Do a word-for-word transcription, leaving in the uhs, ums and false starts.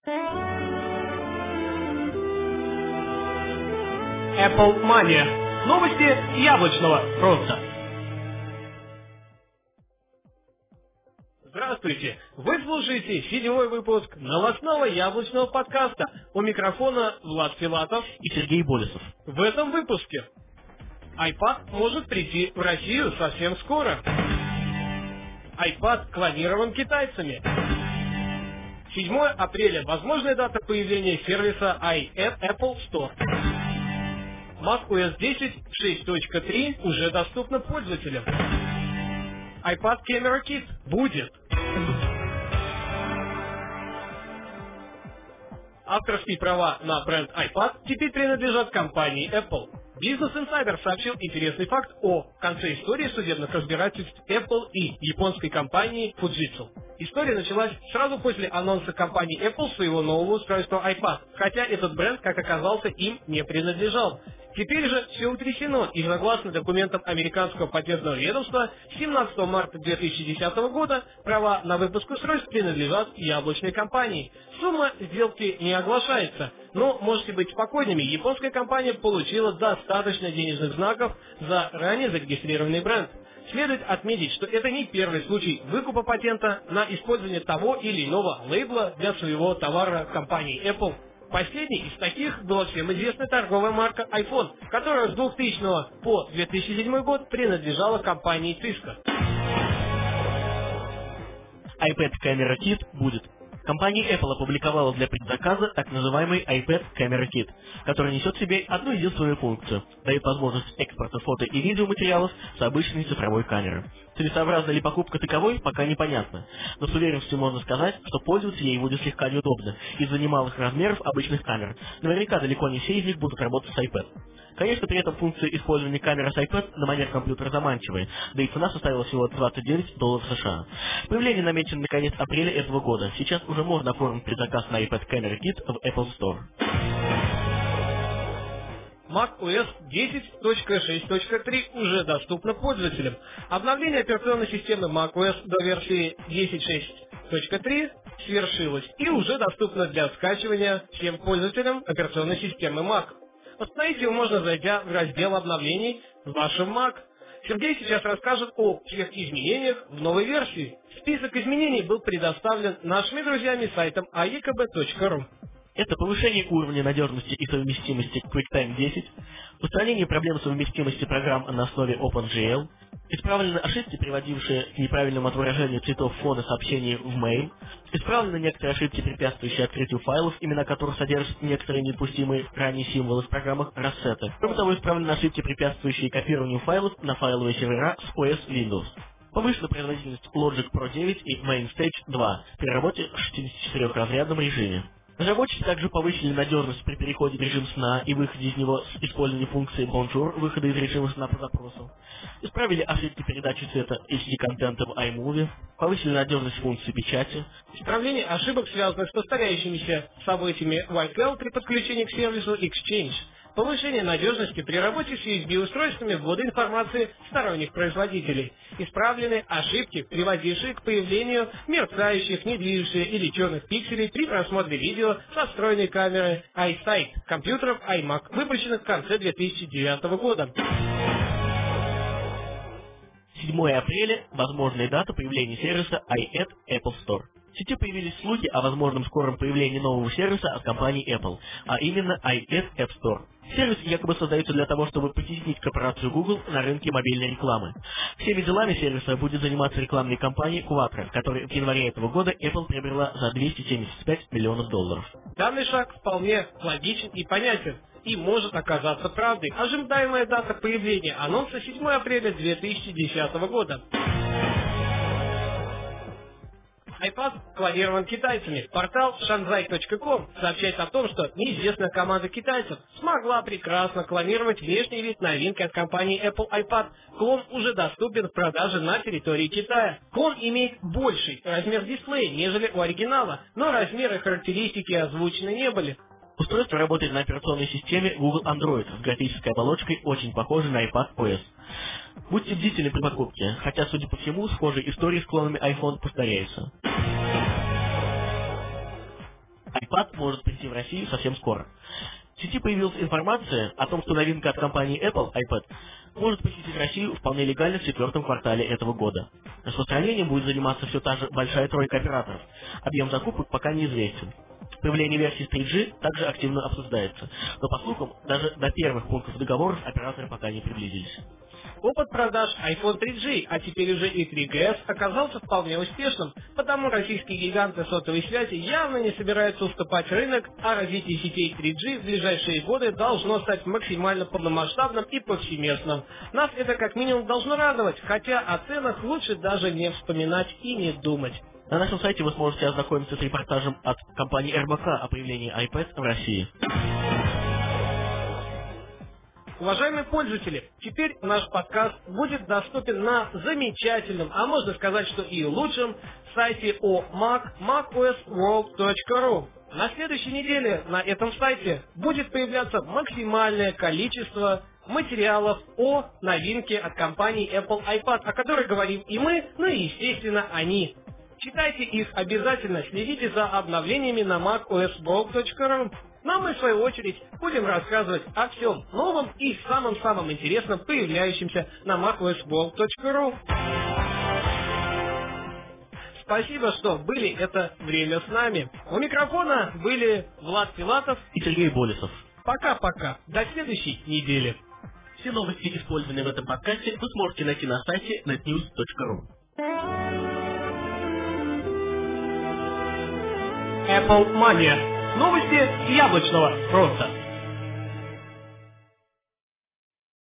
Apple Mania. Новости яблочного фронта. Здравствуйте! Вы слушаете седьмой выпуск новостного яблочного подкаста. У микрофона Влад Филатов и Сергей Болесов. В этом выпуске iPad может прийти в Россию совсем скоро. iPad клонирован китайцами. седьмое апреля. Возможная дата появления сервиса Apple Store. macOS десять шесть точка три уже доступна пользователям. iPad Camera Kit будет. Авторские права на бренд iPad теперь принадлежат компании Apple. Business Insider сообщил интересный факт о конце истории судебных разбирательств Apple и японской компании Fujitsu. История началась сразу после анонса компании Apple своего нового устройства iPad, хотя этот бренд, как оказался, им не принадлежал. Теперь же все утрясено, и согласно документам американского патентного ведомства, семнадцатого марта две тысячи десятого года права на выпуск устройств принадлежат яблочной компании. Сумма сделки не оглашается, но можете быть спокойными, японская компания получила достаточно денежных знаков за ранее зарегистрированный бренд. Следует отметить, что это не первый случай выкупа патента на использование того или иного лейбла для своего товара компании Apple. Последней из таких была всем известная торговая марка iPhone, которая с двухтысячного по две тысячи седьмой год принадлежала компании Cisco. iPad Camera Kit будет. Компания Apple опубликовала для предзаказа так называемый iPad Camera Kit, который несет в себе одну единственную функцию – дает возможность экспорта фото и видеоматериалов с обычной цифровой камеры. Целесообразна ли покупка таковой, пока непонятно, но с уверенностью можно сказать, что пользоваться ей будет слегка неудобно из-за немалых размеров обычных камер. Наверняка далеко не все из них будут работать с iPad. Конечно, при этом функция использования камеры с iPad на манер компьютера заманчивая, да и цена составила всего двадцать девять долларов США. Появление намечено на конец апреля этого года. Сейчас уже можно оформить предзаказ на iPad Camera Kit в Apple Store. macOS десять точка шесть точка три уже доступно пользователям. Обновление операционной системы macOS до версии десять шесть точка три свершилось и уже доступно для скачивания всем пользователям операционной системы Mac. Установить его можно, зайдя в раздел обновлений в вашем Mac. Сергей сейчас расскажет о всех изменениях в новой версии. Список изменений был предоставлен нашими друзьями сайтом а е ка бэ точка ру. Это повышение уровня надежности и совместимости QuickTime десять, устранение проблем совместимости программ на основе OpenGL, исправлены ошибки, приводившие к неправильному отображению цветов фона сообщений в Mail, исправлены некоторые ошибки, препятствующие открытию файлов, имена которых содержат некоторые недопустимые ранее символы в программах Rosetta. Кроме того, исправлены ошибки, препятствующие копированию файлов на файловые сервера с о эс Windows. Повышена производительность Logic Pro девять и MainStage два при работе в шестидесятичетырёхразрядном режиме. Разработчики также повысили надежность при переходе в режим сна и выходе из него с использованием функции Bonjour, выхода из режима сна по запросу. Исправили ошибки передачи цвета эйч ди-контента в iMovie, повысили надежность функции печати. Исправление ошибок, связанных с повторяющимися событиями White Cloud при подключении к сервису Exchange. Повышение надежности при работе с ю эс би-устройствами ввода информации сторонних производителей. Исправлены ошибки, приводившие к появлению мерцающих, недвижущихся или черных пикселей при просмотре видео со встроенной камерой iSight компьютеров iMac, выпущенных в конце две тысячи девятого года. седьмое апреля – возможная дата появления сервиса iAd Apple Store. В сети появились слухи о возможном скором появлении нового сервиса от компании Apple, а именно iAd App Store. Сервис якобы создается для того, чтобы потеснить корпорацию Google на рынке мобильной рекламы. Всеми делами сервиса будет заниматься рекламная компания Quattro, которая в январе этого года Apple приобрела за двести семьдесят пять миллионов долларов. Данный шаг вполне логичен и понятен, и может оказаться правдой. Ожидаемая дата появления анонса седьмое апреля две тысячи десятого года. iPad клонирован китайцами. Портал шанзай точка ком сообщает о том, что неизвестная команда китайцев смогла прекрасно клонировать внешний вид новинки от компании Apple iPad. Клон уже доступен в продаже на территории Китая. Клон имеет больший размер дисплея, нежели у оригинала, но размеры и характеристики озвучены не были. Устройство работает на операционной системе Google Android с графической оболочкой, очень похожей на iPad о эс. Будьте бдительны при покупке, хотя, судя по всему, схожие истории с клонами iPhone повторяются. iPad может прийти в Россию совсем скоро. В сети появилась информация о том, что новинка от компании Apple iPad может посетить Россию вполне легально в четвертом квартале этого года. Распространением будет заниматься все та же большая тройка операторов. Объем закупок пока неизвестен. Появление версии с три джи также активно обсуждается, но по слухам, даже до первых пунктов договоров операторы пока не приблизились. Опыт продаж iPhone три джи, а теперь уже и три джи эс, оказался вполне успешным, потому российские гиганты сотовой связи явно не собираются уступать рынок, а развитие сетей три джи в ближайшие годы должно стать максимально полномасштабным и повсеместным. Нас это как минимум должно радовать, хотя о ценах лучше даже не вспоминать и не думать. На нашем сайте вы сможете ознакомиться с репортажем от компании эр бэ ка о появлении iPad в России. Уважаемые пользователи, теперь наш подкаст будет доступен на замечательном, а можно сказать, что и лучшем сайте о Mac, macosworld точка ру. На следующей неделе на этом сайте будет появляться максимальное количество материалов о новинке от компании Apple iPad, о которой говорим и мы, ну и естественно они. Читайте их обязательно, следите за обновлениями на macosworld точка ру. Но мы, в свою очередь, будем рассказывать о всем новом и самом-самом интересном, появляющемся на macosworld точка ру. Спасибо, что были это время с нами. У микрофона были Влад Филатов и Сергей Болесов. Пока-пока. До следующей недели. Все новости, использованные в этом подкасте, вы сможете найти на сайте netnews точка ру. Apple Mania. Новости с яблочного фронта.